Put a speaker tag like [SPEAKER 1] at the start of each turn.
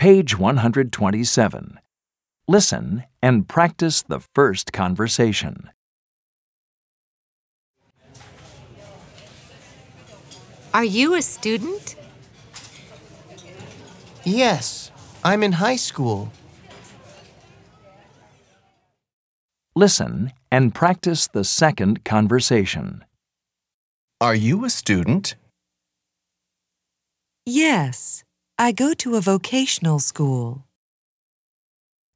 [SPEAKER 1] Page 127. Listen and practice the first conversation.
[SPEAKER 2] Are you a student?
[SPEAKER 3] Yes, I'm in high school.
[SPEAKER 1] Listen and practice the second conversation.
[SPEAKER 4] Are you a student?
[SPEAKER 5] Yes, I go to a vocational school.